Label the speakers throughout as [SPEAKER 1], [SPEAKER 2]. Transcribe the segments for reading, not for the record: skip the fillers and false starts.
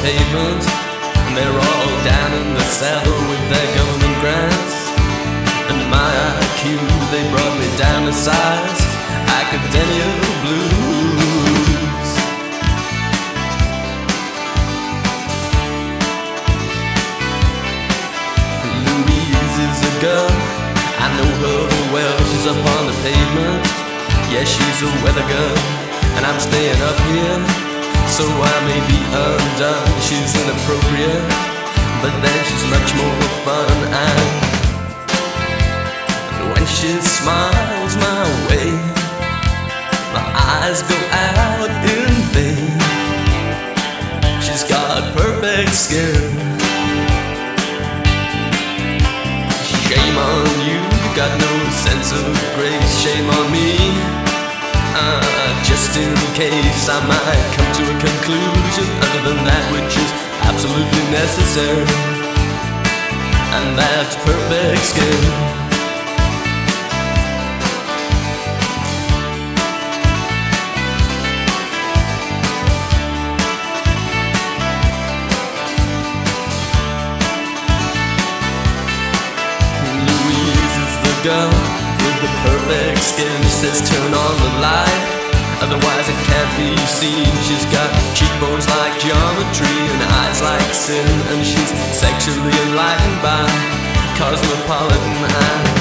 [SPEAKER 1] pavement, and they're all down in the cellar with their government grants. And my IQ, they brought me down to size academia blues. Louise is a girl, I know her well. She's up on the pavement, yeah, she's a weather girl. And I'm staying up here, so I may be undone. She's inappropriate, but then she's much more fun. And when she smiles my way, my eyes go out in vain. She's got perfect skin. Shame on you, you got no sense of grace. Shame on me, just in case I might come to a conclusion other than that which is absolutely necessary, and that's perfect skin. Louise is the girl with the perfect skin. She says turn on the light, otherwise it can't be seen. She's got cheekbones like geometry and eyes like sin, and she's sexually enlightened by cosmopolitan eyes.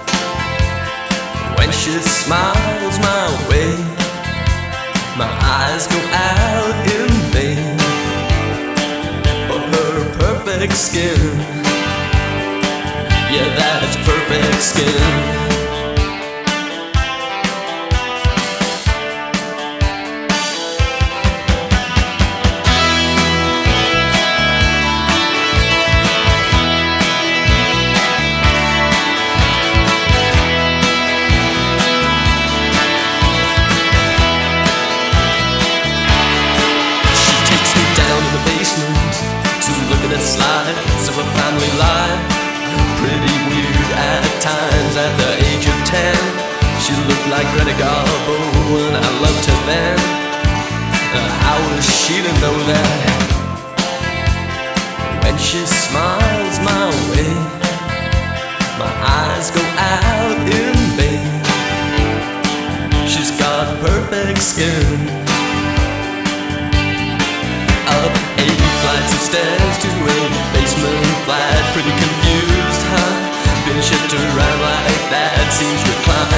[SPEAKER 1] When she smiles my way, my eyes go out in vain. For her perfect skin, yeah, that's perfect skin. Slides of a family life, pretty weird at times. At the age of 10, she looked like Greta Garbo, and I loved her then. How was she to know that? When she smiles my way, my eyes go out in vain. She's got perfect skin. Up 8 flights of stairs to a basement flat, pretty confused, huh? Being shipped around like that seems to climb